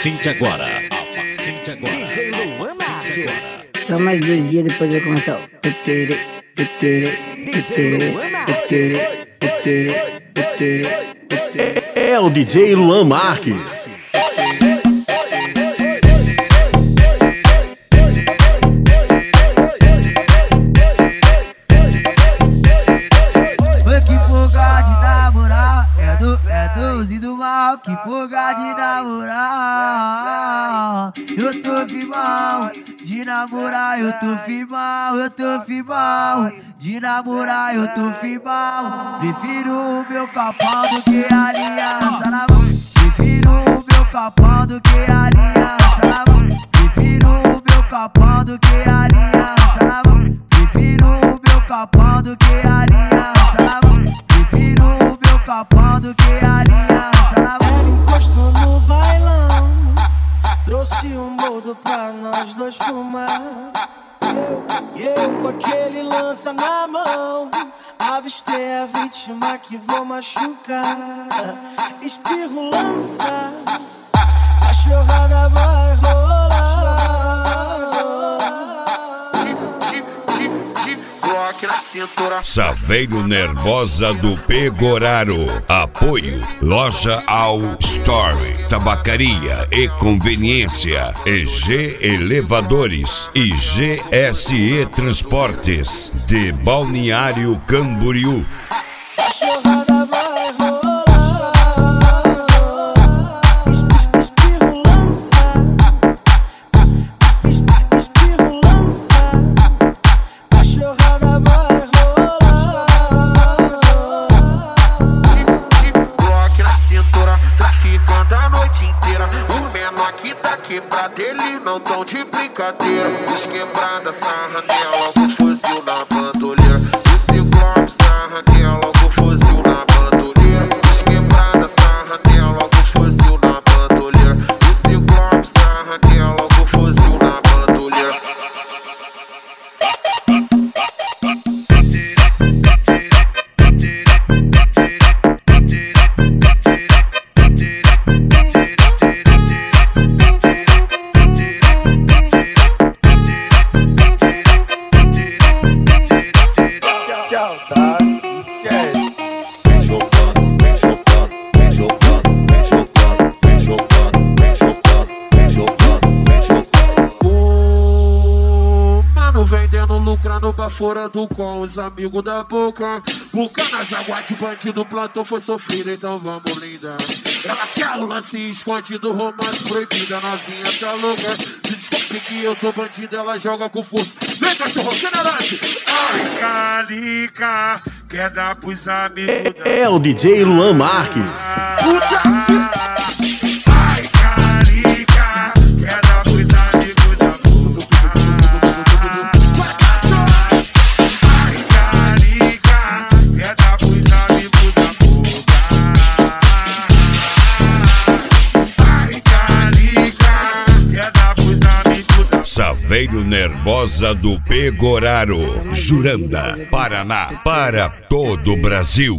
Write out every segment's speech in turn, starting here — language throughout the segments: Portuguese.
partir de agora. DJ Luan Marques. Só mais 2 dias depois vai começar. É o DJ Luan Marques. Que fuga de namorar, é doze do mal. Que fuga de namorar, eu tô firmão. De namorar eu tô firmão, de namorar eu tô firmão. Prefiro o meu capão do que a aliança na mão. Prefiro o meu capão do que a aliança na mão. Prefiro o meu capão do que a aliança na mão. Prefiro o meu capão do que a aliança na mão. Prefiro o meu capão do que a aliança na mão. Ela encostou no bailão, trouxe um boldo pra nós dois fumar. Eu com aquele lança na mão, avistei a vítima que vou machucar. Espirro lança, a chorrada vai rolar. Saveiro Nervosa do Pegoraro. Apoio Loja All Story, Tabacaria e Conveniência, EG Elevadores e GSE Transportes de Balneário Camboriú. A chorrada vai rolar. Espirro lança, espirro lança. A chorrada vai rolar. Bloque na cintura, traficando a noite inteira. O menor que tá quebrado, ele não tão de brincadeira. Os quebrados sarra nela, logo fuzil na bandoleira. O Ciclope sarra nela, logo fuzil na bandoleira. Os quebrados sarra nela, logo fuzil na bandoleira. O Ciclope sarra nela, logo fuzil na bandoleira. Lucrando pra fora do com os amigos da boca. Porque nas águas de bandido plantão foi sofrido, então vamos lindar. Ela quer o lance escondido, romance proibido, a novinha tá louca. Se desculpe que eu sou bandido, ela joga com força. Vem cachorro, generante! Ai, calica, quer dar pros amigos da... É o DJ Luan Marques. Puta que... Ai, calica, quer dar pros amigos da boca. Saveiro Nervosa do Pegoraro, Juranda, Paraná, para todo o Brasil.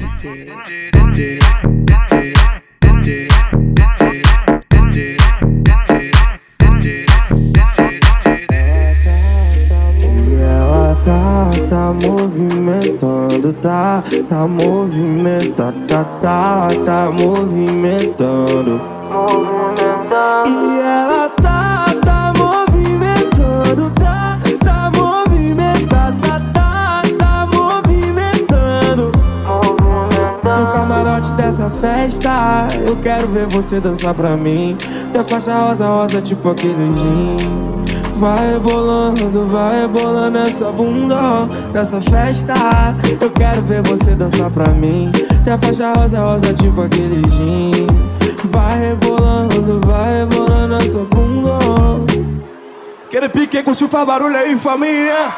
Tá movimentando, tá movimentando, tá movimentando. E ela tá movimentando, tá movimentada, tá movimentando. No camarote dessa festa, eu quero ver você dançar pra mim. Teu faixa rosa, rosa, tipo aquele gin. Vai rebolando essa bunda nessa festa. Eu quero ver você dançar pra mim. Tem a faixa rosa, rosa, tipo aquele gin. Vai rebolando essa bunda. Quero pique, curtiu, faz barulho aí, família.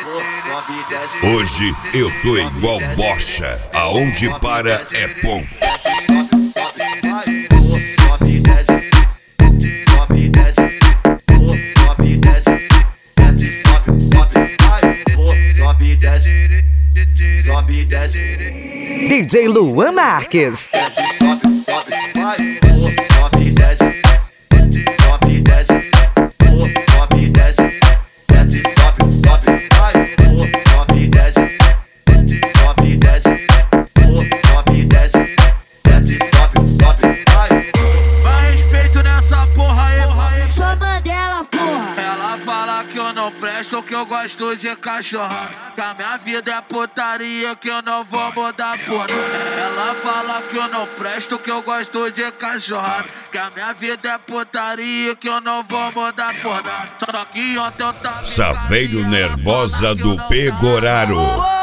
Hoje eu tô igual bocha, aonde para é ponto. DJ Luan Marques. Sobe, sobe, vai, sobe, desce. eu gosto de cachorrada. Que a minha vida é putaria, que eu não vou mudar por nada. Ela fala que eu não presto, que eu gosto de cachorrada. Que a minha vida é putaria, que eu não vou mudar por nada. Só que ontem eu tava Saveiro Nervosa do Pegoraro.